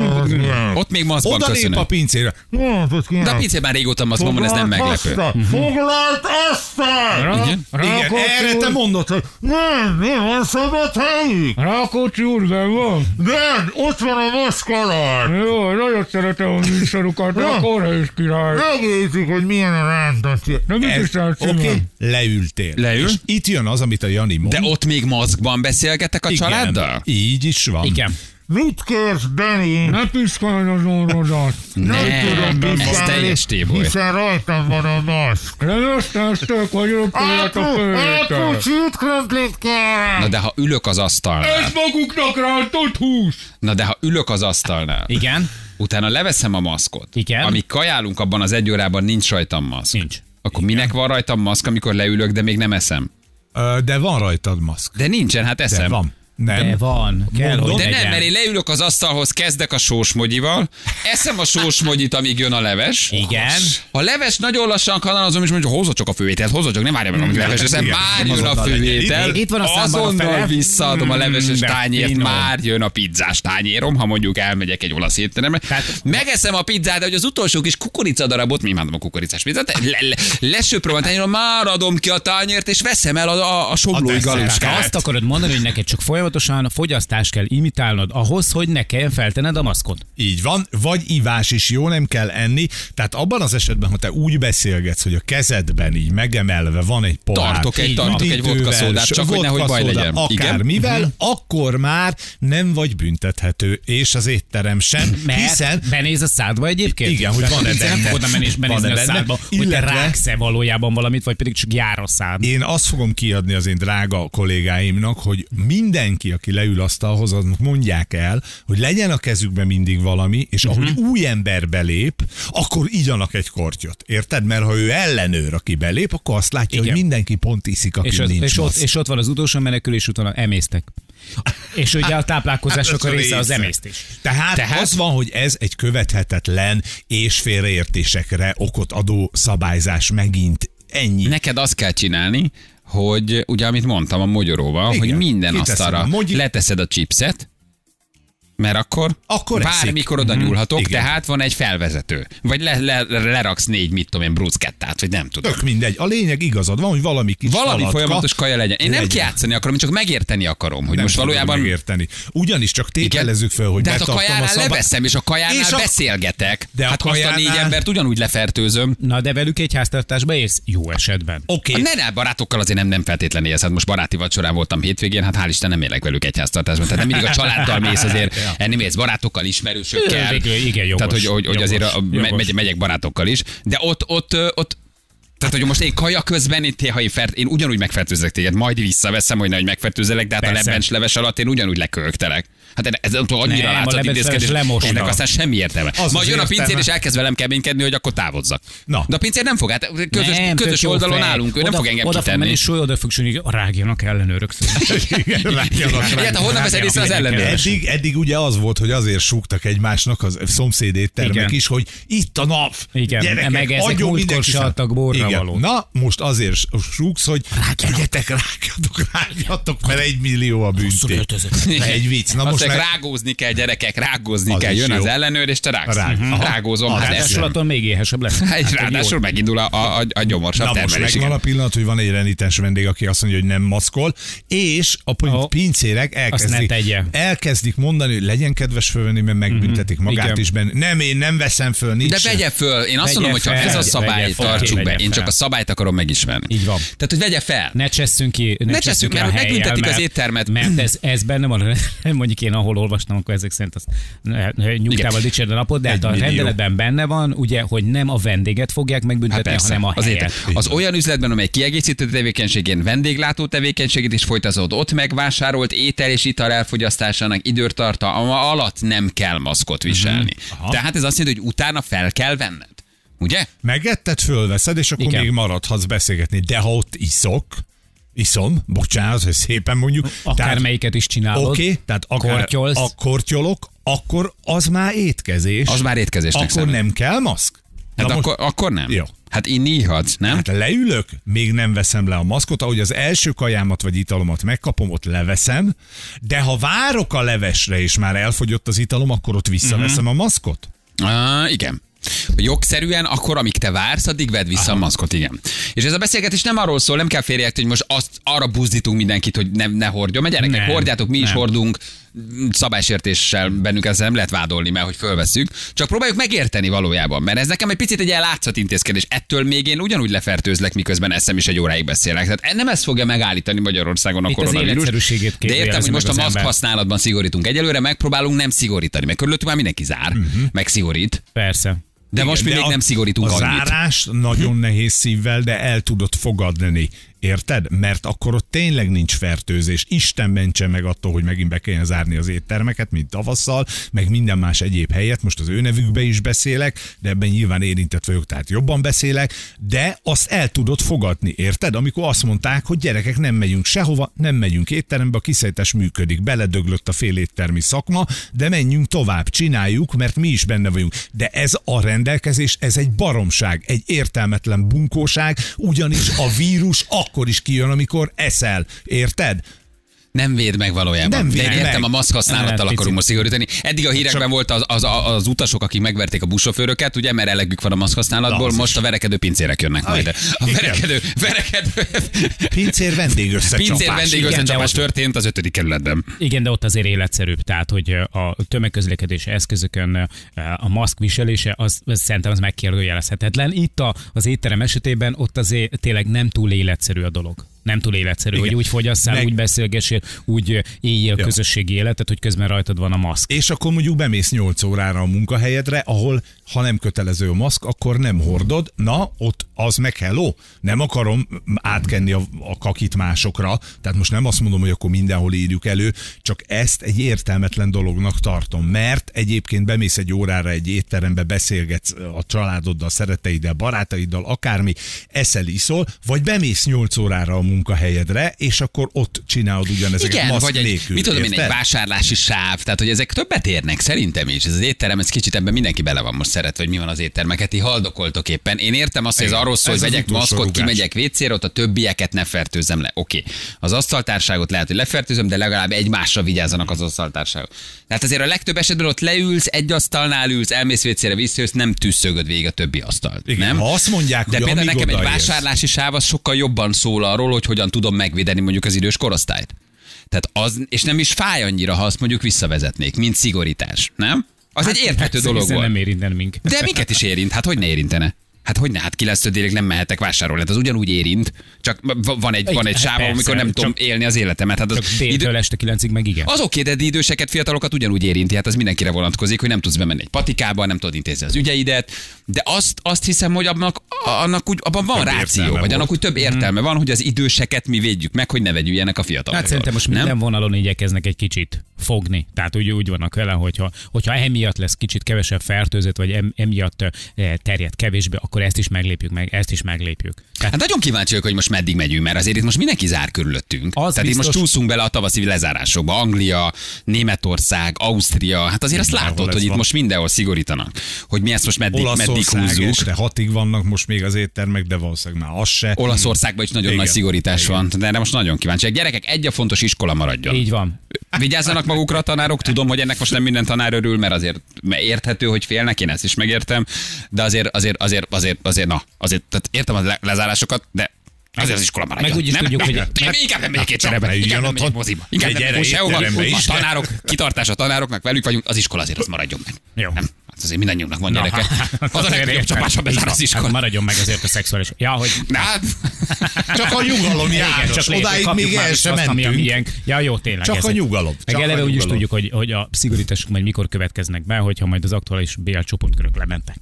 ott még maszkban Oda lép köszönöm. a pincére. De a pincér már régóta maszkban van, ez nem meglepő. Foglalt asztal! Igen? Igen, erre te mondod, hogy Nem van szabad helyük! Rákóczi úr, van? Ben, ott van a maszk alatt! Jó, nagyon szeretem a műsorukat, Rákóra is király. Megnézzük, hogy milyen a rántatja. Na mit Oké, leültél. Leül. És itt jön az, amit a Jani mond. De ott még maszkban beszélgettek a Igen, családdal? így is van. Igen. Mit kérsz, Benny? Ne piszkálj az orrodat. Nem, ez piszkálni, teljes téboly. Hiszen rajtam van a maszk. Lenyöztáztek vagyok, Elpucsít krumplit kell! Na de ha ülök az asztalnál, maguknak rántott hús. na de ha ülök az asztalnál, Igen. utána leveszem a maszkot, Igen. amíg kajálunk abban az egy órában nincs rajtam maszk. Nincs. Akkor minek van rajtam maszk, amikor leülök, de még nem eszem? De van rajtad maszk. De nincsen, hát De eszem. van. Nem. De van, kell, Mondom, hogy De legyen. nem, mert én leülök az asztalhoz, kezdek a sósmogyival, eszem a sósmogyit, amíg jön a leves. Igen. A leves nagyon lassan kanalazom, és mondja, hozza csak a főételt, hozza csak, nem várja meg, amíg leves eszem, Igen. már jön a Azonnal legyen. főétel. Itt van a számban a azonnal fele. visszaadom a leveses De tányért, finom. már jön a pizzás tányérom, ha mondjuk elmegyek egy olasz étterembe. Tehát- Megeszem a pizzát, de hogy az utolsó kis kukoricadarabot, mi imádom a kukoricás pizzát, lesöpröm a tányéron, már adom ki a tányért, és veszem el a soblói desszertet. Te galuskát. azt akarod mondani, hogy neked csak folyamatosan fogyasztást kell imitálnod ahhoz, hogy ne kelljen feltenned a maszkot. Így van, vagy ivás is jó, nem kell enni. Tehát abban az esetben, ha te úgy beszélgetsz, hogy a kezedben így megemelve van egy pohár. Tartok egy üdítővel, vodkaszódát, csak hogy nehogy baj vodkaszóda, legyen. Igen. Akármivel, akkor már nem vagy büntethető, és az étterem sem, Mert hiszen benéz a szádba egyébként? Igen, hogy van-e Nem benne. fogod benézni Van-e a benne? szádba, hogy te Illetve- rágsz-e valójában valamit, vagy pedig csak jár a szád. én azt fogom kiadni az én drága kollégáimnak, hogy mindenki, aki leül asztalhoz, aznak mondják el, hogy legyen a kezükben mindig valami, és ahogy új ember belép, akkor igyanak egy kortyot. Érted? Mert ha ő ellenőr, aki belép, akkor azt látja, Igen. hogy mindenki pont iszik, aki nincs maszk. És ott van az utolsó menekülés, utána emésztek. És ugye a táplálkozásnak Hát a ez része az része. emésztés. Tehát az van, hogy ez egy követhetetlen és félreértésekre okot adó szabályzás megint. Ennyi. Neked azt kell csinálni, hogy ugye amit mondtam a mogyoróval, Igen, hogy minden kiteszed asztalra a mogyi- leteszed a chipset, mert akkor eszik. bármikor oda nyúlhatok, Igen. tehát van egy felvezető. Vagy leraksz 4, mit tudom én, bruszkettát, vagy nem tudom. Tök mindegy. A lényeg igazad van, hogy valami kis Valami halatka folyamatos kaja legyen. Én nem legyen. kijátszani akarom, én csak megérteni akarom, hogy Nem most tudod valójában... megérteni. Ugyanis csak tételezzük föl, hogy de hát a betartom kajánál szabály- leveszem, és a kajánál És a- beszélgetek. De a hát azt a 4 kajánál- embert ugyanúgy lefertőzöm. Na, de velük egy háztartásba érsz? Jó esetben. Oké. Ne, barátokkal azért nem feltétlenül élsz. Hát most baráti vacsorán voltam hétvégén, hát hál' Isten nem élek velük egy háztartásban. Tehát nem mindig a családdal mész azért, enni mész barátokkal, ismerősökkel. Végül, igen, jogos, Tehát, hogy jogos, azért jogos. megyek barátokkal is. De ott tehát, hogy most én kaja közben, én ugyanúgy megfertőzek téged, majd visszaveszem, hogy nehogy megfertőzelek, de hát Persze. a lebencs leves alatt én ugyanúgy lekölöktelek. Hát ez annyira Nem, a látszott lebencs intézkedés, leves lemosna. ennek aztán semmi értelme. Az Majd az jön a pincér értelme. és elkezd velem keménykedni, hogy akkor távozzak. Na. De a pincér nem fog, hát Nem, közös tök jó oldalon fej. állunk, ő nem fog engem oda fog menni, kitenni. és oda fog sülni, hogy rágjanak ellenőrök szerint. Hát honnan veszed észre az ellenőr? Eddig ugye az volt, hogy azért súgtak egymásnak az szomszéd éttermek Igen. is, hogy itt a nap. Igen, Gyerekek, meg ezek adjon múltkor mindenki se szám. adtak borra Igen. valót. Na, most azért súgsz, hogy rágjatok, mert 1 millió a bünti. öltözött. Egy vicc. Na Azt most Csak rágózni kell, gyerekek, rágózni Az kell. is Jön jó. az ellenőr, és te rágsz. Rágózom, hát Ráadásul ez. attól még éhesebb lesz. Ráadásul megindul a gyomorsabb Na most termelés. megvan a pillanat, hogy van egy renitens vendég, aki azt mondja, hogy nem maszkol, és a pincérek Azt ne tegye. elkezdik mondani, hogy legyen kedves fölvenni, mert megbüntetik magát igen. is benne. Nem, én nem veszem föl, nincs. De vegye föl. Én azt Vegye mondom, hogy ha fel, ez a vegye szabály, fel, tartsuk be. vegye Én csak fel. a szabályt akarom megismerni. Így van. Tehát, hogy vegye fel. Ne csesszünk ki, Ne csesszünk, ki mert a hogy helyen, megbüntetik az mert- éttermet. Mert ez benne van, mondjuk én ahol olvastam, akkor ezek szerint azt nyugtával dicsérd a napot, de hát 1 a millió. rendeletben benne van, ugye, hogy nem a vendéget fogják megbüntetni, Hát persze, hanem a az, helyet. az olyan üzletben, amely kiegészítő tevékenységén vendéglátó tevékenységét is folytatód, ott megvásárolt étel és ital elfogyasztásának időtartalma alatt nem kell maszkot viselni. Aha. Tehát ez azt jelenti, hogy utána fel kell venned. Ugye? Megetted, fölveszed, és akkor Igen. még maradhatsz beszélgetni. De ha ott iszom, bocsánat, hogy szépen mondjuk. Akármelyiket is csinálod. Oké, tehát akár kortyolsz. a kortyolok, akkor az már étkezés. Az már étkezésnek Akkor számít. nem kell maszk? Hát Na most- akkor nem. Jó. Hát inni ihatsz, nem? Hát leülök, még nem veszem le a maszkot, ahogy az első kajámat vagy italomat megkapom, ott leveszem, de ha várok a levesre, és már elfogyott az italom, akkor ott visszaveszem a maszkot? Igen. Jogszerűen akkor, amíg te vársz, addig vedd vissza a maszkot, igen. És ez a beszélgetés nem arról szól, nem kell félreérteni, hogy most arra buzdítunk mindenkit, hogy ne hordjon, mert gyerekek, Nem, hordjátok, mi is nem. hordunk, szabálysértéssel bennünket ezzel nem lehet vádolni, mert hogy fölveszünk. Csak próbáljuk megérteni valójában, mert ez nekem egy picit egy ilyen látszat intézkedés. Ettől még én ugyanúgy lefertőzlek, miközben eszem is egy óráig beszélek. Tehát nem ez fogja megállítani Magyarországon a Itt az koronavírus. életszerűségét De értem, kérdőjelezi hogy most a meg az maszk ember. használatban szigorítunk. Egyelőre megpróbálunk nem szigorítani, mert körülöttünk már mindenki zár, meg szigorít. Persze. De most mi Igen, még nem szigorítunk a annyit. zárás nagyon nehéz szívvel, de el tudod fogadni. Érted? Mert akkor ott tényleg nincs fertőzés. Isten mentse meg attól, hogy megint be kelljen zárni az éttermeket, mint tavasszal, meg minden más egyéb helyet. Most az ő nevükbe is beszélek, de ebben nyilván érintett vagyok, tehát jobban beszélek, de azt el tudod fogadni, érted? Amikor azt mondták, hogy gyerekek, nem megyünk sehova, nem megyünk étterembe, a kiszállítás működik, beledöglött a fél éttermi szakma, de menjünk tovább, csináljuk, mert mi is benne vagyunk. De ez a rendelkezés, ez egy baromság, egy értelmetlen bunkóság, ugyanis a vírus akkor is kijön, amikor eszel. Érted? Nem véd meg valójában. Nem véd De én értem, meg. a maszk használattal Picit. akarunk most szigorítani. Eddig a hírekben volt az utasok, akik megverték a buszsofőröket, ugye, mert elegük van a maszk használatból, Az most is. a verekedő pincérek jönnek majd. A igen. verekedő Pincér vendégösszecsapás. pincér vendégösszecsapás Igen, de történt az 5. kerületben. Igen, de ott azért életszerűbb, tehát hogy a tömegközlekedési eszközökön a maszk viselése, az szerintem az megkérdőjelezhetetlen. Itt az étterem esetében ott azért tényleg nem túl életszerű a dolog. Nem túl életszerű, Igen. hogy úgy fogyasszál, Meg- úgy beszélgessél, úgy éljél Ja. közösségi életet, hogy közben rajtad van a maszk. És akkor mondjuk bemész 8 órára a munkahelyedre, ahol ha nem kötelező a maszk, akkor nem hordod. Na, ott az meg hello. Nem akarom átkenni a kakit másokra, tehát most nem azt mondom, hogy akkor mindenhol írjuk elő, csak ezt egy értelmetlen dolognak tartom, mert egyébként bemész egy órára egy étterembe, beszélgetsz a családoddal, szeretteiddel, barátaiddal, akármi, eszel, iszol, vagy bemész 8 órára a munkahelyedre, és akkor ott csinálod ugyanezeket Igen, maszk vagy egy, nélkül. mit tudom én, egy érted? vásárlási sáv, tehát hogy ezek többet érnek szerintem is. Ez az étterem, ez kicsit ebben mindenki bele van most szeretve, hogy mi van az éttermeket, ti haldokoltok éppen. Én értem azt, hogy ez Igen, arról szól, hogy ez az vegyek utolsó maszkot, rugás. kimegyek vécére, ott a többieket ne fertőzzem le. Oké. Az asztaltárságot lehet, hogy lefertőzöm, de legalább egymásra vigyázzanak az asztaltárságok. Tehát azért a legtöbb esetben ott leülsz, egy asztalnál ülsz, elmész vécére, visszajössz, nem tűzszögöd végig a többi asztalt. Igen, Nem? ha azt mondják, De hogy például amíg nekem egy odaérsz. vásárlási sáv az sokkal jobban szól arról, hogy hogyan tudom megvédeni mondjuk az idős korosztályt. Tehát az, és nem is fáj annyira, ha azt mondjuk visszavezetnék, mint szigorítás, nem? Az egy érthető dolog Hiszen volt. nem érinten minket. De minket is érint, hát hogy ne érintene? Hát hogy ne, hát 9-től nem mehetek vásárolni, hát az ugyanúgy érint, csak van egy Hát sáv, persze, amikor nem tudom csak- élni az életemet. Hát az Csak déltől este 9-ig meg igen. az oké, de időseket, fiatalokat ugyanúgy érinti, hát az mindenkire vonatkozik, hogy nem tudsz bemenni egy patikába, nem tudod intézni az ügyeidet, de azt hiszem, hogy annak úgy, abban van Több ráció, értelme vagy annak volt. úgy több értelme van, hogy az időseket mi védjük meg, hogy ne vegyüljenek a fiatalok. Hát szerintem most minden vonalon igyekeznek egy kicsit fogni. Tehát úgy vannak vele, hogyha emiatt lesz kicsit kevesebb fertőzött, vagy emiatt terjed kevésbé, akkor ezt is meglépjük meg, ezt is meglépjük. Tehát Hát nagyon kíváncsi vagyok, hogy most meddig megyünk, mert azért itt most mindenki zár körülöttünk. Az Tehát itt most biztos. csúszunk bele a tavaszi lezárásokba. Anglia, Németország, Ausztria, hát azért azt Mindenhol látod, ez hogy itt van. most mindenhol szigorítanak. Hogy mi ezt most meddig Olaszország húzzuk. este 6-ig vannak most még az éttermek, de valószínűleg már az se. Olaszországban is nagyon Igen. nagy szigorítás Igen. van, de erre most nagyon kíváncsi. Gyerekek, egy a fontos, iskola maradjon. így van. Vigyázzanak magukra a tanárok, tudom, hogy ennek most nem minden tanár örül, mert azért érthető, hogy félnek, én ezt is megértem, de azért, tehát értem a lezárásokat, de azért az iskola maradjon. Meg úgy is tudjuk, hogy... Inkább nem megyek kétszerebe, inkább nem megyek moziba. Inkább nem megyek sehova. A tanárok, kitartás a tanároknak, velük vagyunk, az iskola azért az maradjon meg. Jó. Nem, hát azért mindannyiunknak van gyereke. Az a legjobb csapás, ha bezár az iskola. Maradjon meg azért a szexuális... Ja, hogy... Csak a nyugalom, János, odáig még el sem mentünk. Ja, jó, tényleg. Csak a nyugalom. Meg eleve úgy is tudjuk, hogy a szigorítások majd mikor következnek be, hogyha majd az aktuális BL csoportkörök lementek.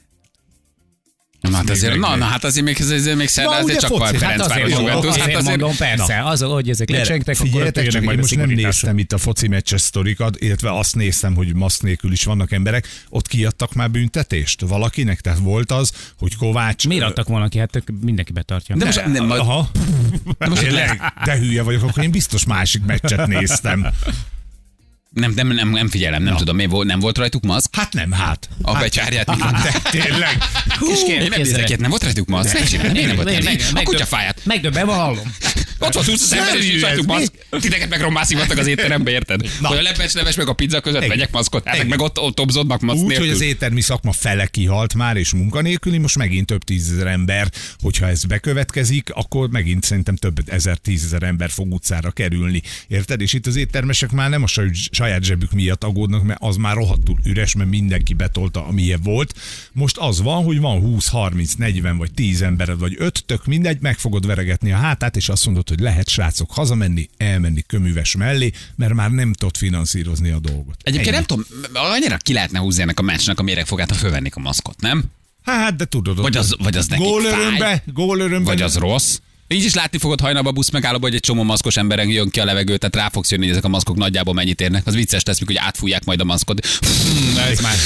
Hát azért még szerdán, azért csak Val Ferencváros Juventus. Hát azért mondom, persze, az, hogy ezek lecsengtek, akkor figyeljetek, csak majd most nem néztem itt a foci meccses sztorikat, illetve azt néztem, hogy maszk nélkül is vannak emberek. Ott kiadtak már büntetést valakinek? Tehát volt az, hogy Kovács... Miért adtak volna ki? Hát mindenki betartja. De most nem... Aha. De hülye vagyok, akkor én biztos másik meccset néztem. Nem figyelem, nem tudom, nem volt rajtuk maszk? Hát nem, A becsárját. Tényleg. Én nem nézek ilyet, nem volt rajtuk maszk? Megcsinálni, nem volt. A kutyafáját. Megdöbbenve hallom. Ott van 20 ember, és nincs rajtuk maszk. Titeket meg rommászivattak az étterembe, érted? Hogy a lepecsleves meg a pizza között vegyek maszkot, hát meg ott tobzodnak maszk úgy, nélkül. hogy az éttermi szakma fele kihalt már, és munkanélküli, most megint több tízezer ember, hogyha ez bekövetkezik, akkor megint szerintem több tízezer ember fog utcára kerülni. Érted? És itt az éttermesek már nem a saját zsebük miatt aggódnak, mert az már rohadtul üres, mert mindenki betolta, amilyen volt. Most az van, hogy van 20, 30, 40 vagy 10 embered, vagy 5, tök mindegy, meg fogod veregetni a hátát, és azt mondod, hogy lehet, srácok, hazamenni, elmenni köműves mellé, mert már nem tudod finanszírozni a dolgot. Egyébként nem tudom, annyira ki lehetne húzni ennek a meccsnek a méregfogát, ha fölvennék a maszkot, nem? Hát, de tudod. Vagy az nekik fáj. Gólörömbe. Vagy az rossz. Így is látni fogod hajnalba busz megállóba, hogy egy csomó maszkos emberen jön ki a levegőt, tehát rá fogsz jönni, hogy ezek a maszkok nagyjából mennyit érnek. Az vicces lesz, hogy átfújják majd a maszkot. Ez már.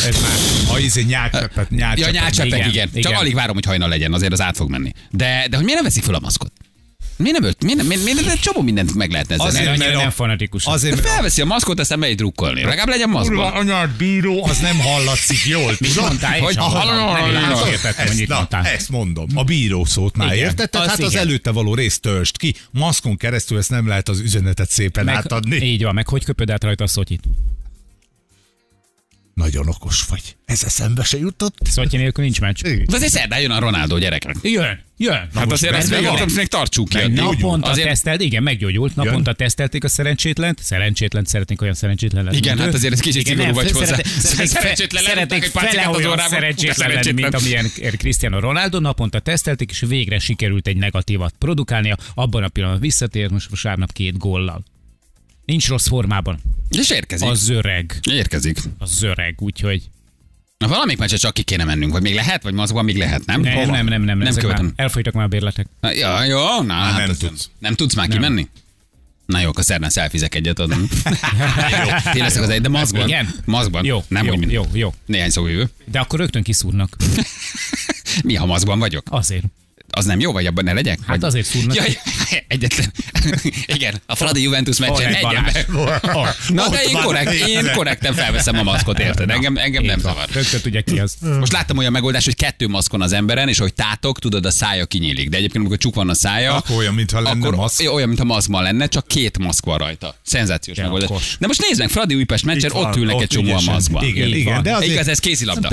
Nyálcsepek, igen. Csak alig várom, hogy hajnal legyen, azért az át fog menni. De hogy miért nem veszik fel a maszkot? Miért csomó mindent meg lehetne ezzel? Azért nem fanatikus. Azért felveszi a maszkot, aztán megy drukkolni. Legalább legyen maszkban. Anyád bíró, az nem hallatszik jól. Mit mondtál? Hogy ezt mondom. A bíró szót már érted? Tehát az előtte való részt töltsd ki. Maszkon keresztül ezt nem lehet az üzenetet szépen átadni. Így van, meg hogy köpöd át rajta a szotyit? Nagyon okos vagy. Ez eszembe se jutott. Szotyi nélkül nincs meccs. De azért szerdán jön a Ronaldo, gyerekek. Jön. Hát azért ezt még tartsuk ki. Naponta tesztelt, igen, meggyógyult. Naponta tesztelték a szerencsétlent. Szerencsétlent szeretnénk olyan szerencsétlen lenni. Igen, hát azért egy kicsit szigorú vagy hozzá. Szeretnék fele olyan szerencsétlen lenni, mint amilyen Cristiano Ronaldo. Naponta tesztelték, és végre sikerült egy negatívat produkálnia. Abban a pillanatban visszatért, most vasárnap 2 góllal. Nincs rossz formában. És érkezik. Az öreg. Érkezik. Az öreg, úgyhogy... Na valamelyik meccset csak ki kéne mennünk, vagy még lehet, vagy maszkban még lehet, nem? Nem követem. Elfogytak már a bérletek. Ja, jó, nem tudsz. Nem tudsz már kimenni? Na jó, akkor szerdán szelfizek egyet adom. Ti leszek az egy, de maszkban. Igen? Maszkban. Jó, nem jó, úgy, mint jó. Néhány szóvívő. De akkor rögtön kiszúrnak. Mi, ha maszkban vagyok? Azért. Az nem jó, vagy abban ne legyek? Hát azért szúrnak. Jaj, egyetlen. Igen, a Fradi Juventus meccsen egy ember. Na de én korrekten felveszem a maszkot, érted? Engem nem zavar. Rögtön tudja ki az. Most láttam olyan megoldást, hogy 2 maszkon az emberen, és hogy tátok, tudod, a szája kinyílik. De egyébként, amikor csuk van a szája, akkor olyan, mintha lenne maszk. Olyan, mintha maszkban lenne, csak 2 maszk van rajta. Szenzációs megoldás. De most nézd meg, Fradi Újpest meccsen ott ülnek egy csomó a maszkban. Igen, de azért... Igaz, ez kézilabda.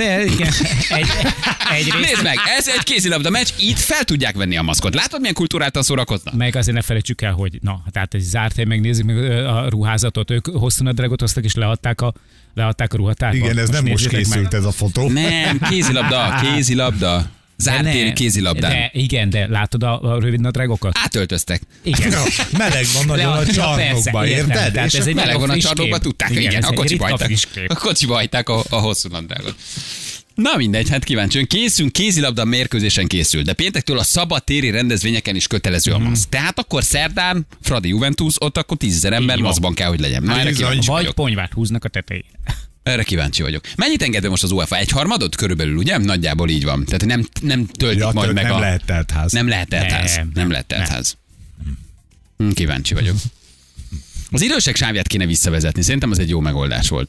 Nézd meg, ez egy kézilabda meccs, itt fel tudják venni a maszkot. Látod, milyen kultúráltan szórakoznak? Meg azért ne felejtsük el, hogy tehát egy zárt hely, megnézzük meg a ruházatot, ők hosszú nadrágot hoztak és leadták a ruhatárba. Igen, ez nem most készült ez a fotó. Nem, kézilabda. Zárt téri kézilabdán. De látod a rövid nadrágokat? Átöltöztek. Igen. Meleg van nagyon a csarnokban, érted? Tehát ez egy meleg van a csarnokban, tudták, igen, a kocsiba hagyták a hosszú nadrágot. Na mindegy, hát kíváncsian. Kézilabda mérkőzésen készül, de péntektől a szabadtéri rendezvényeken is kötelező a maszk. Tehát akkor szerdán Fradi Juventus, ott akkor 10 000 ember maszkban kell, hogy legyen. Na, erre kíváncsi vagy vagyok. ponyvát húznak a tetejére. Erre kíváncsi vagyok. Mennyit engedve most az UEFA? 1/3 körülbelül, ugye? Nagyjából így van. Tehát nem töltik majd meg nem lehet teltház. Nem lehet teltház. Kíváncsi vagyok. Az idősek sávját kéne visszavezetni. Szerintem az egy jó megoldás volt.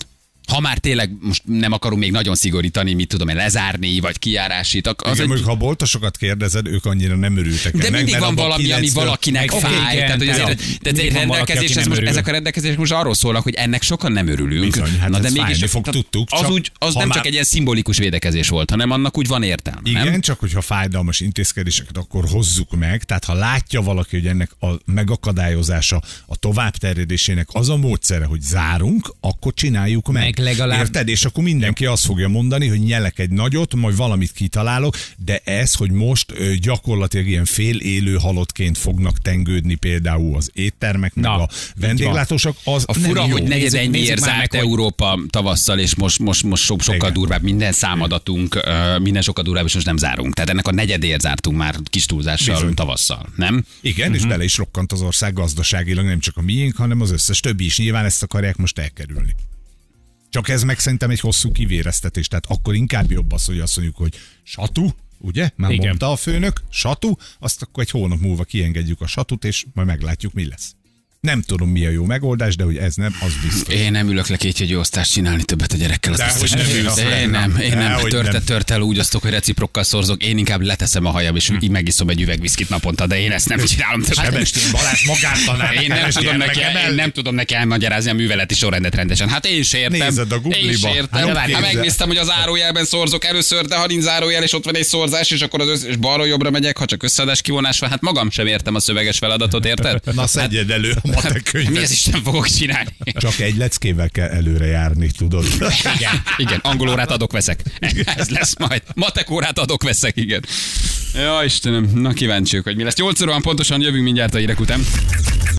Ha már tényleg most nem akarunk még nagyon szigorítani, mit tudom én, lezárni, vagy kijárásit. Igen, mondjuk, ha a boltosokat kérdezed, ők annyira nem örültek. De mindig van valami, ami valakinek fáj. igen, Tehát, hogy egy rendelkezés, ezek a rendelkezések most arról szólnak, hogy ennek sokan nem örülünk. Bizony, hát na, de ez mégis fájni fog, tudtuk. Az nem csak egy ilyen szimbolikus védekezés volt, hanem annak úgy van értelme. Igen, nem? csak hogyha fájdalmas intézkedéseket, akkor hozzuk meg. Tehát ha látja valaki, hogy ennek a megakadályozása, a továbbterjedésének az a módszere, hogy zárunk, akkor csináljuk meg. Legalább... Érted? És akkor mindenki azt fogja mondani, hogy nyelek egy nagyot, majd valamit kitalálok, de ez, hogy most gyakorlatilag ilyen félélő halottként fognak tengődni például az éttermek, meg a vendéglátósok, az a fura, nem jó. hogy negyed ennyiért már zárt meg, hogy- Európa tavasszal, és most sokkal Igen. durvább minden számadatunk, minden sokkal durvább, és most nem zárunk. Tehát ennek a negyedért zártunk már kis túlzással Bizony. tavasszal, nem? Igen, és bele is rokkant az ország gazdaságilag, nem csak a miénk, hanem az összes többi is. Nyilván ezt akarják most elkerülni. Csak ez meg szerintem egy hosszú kivéreztetés, tehát akkor inkább jobb az, hogy azt mondjuk, hogy satu, ugye? Már Igen. mondta a főnök, satu, azt akkor egy hónap múlva kiengedjük a satut, és majd meglátjuk, mi lesz. Nem tudom, mi a jó megoldás, de hogy ez nem, az biztos. Én nem ülök le kétjegyű osztást csinálni többet a gyerekkel. Az Dehogy biztos. nem ülsz le, Én nem. Dehogy nem. Törtel úgy osztok, hogy reciprokkal szorzok. Én inkább leteszem a hajam, és így megiszom egy üveg viszkit naponta, de én ezt nem csinálom. Sebestyén Balázs magántanár. Én nem tudom neki elmagyarázni a műveleti sorrendet rendesen. Hát én se értem. Nézed a Én Google-ba. se értem. Hát Hát képzel. megnéztem, hogy az zárójelben szorzok először, de ha nincs zárójel, és ott van egy szorzás, és akkor az és balról jobbra megyek, ha csak összeadás kivonás van, hát magam sem értem a szöveges feladatot, érted? Na szedjed elő a matek Mi könyvet. ez Isten fogok csinálni? Csak egy leckével kell előre járni, tudod? Igen, angolórát adok-veszek. Ez lesz majd. Matekórát adok-veszek, igen. Ja, Istenem, na kíváncsiak, hogy mi lesz. 8 óra van pontosan, jövünk mindjárt a hírek után.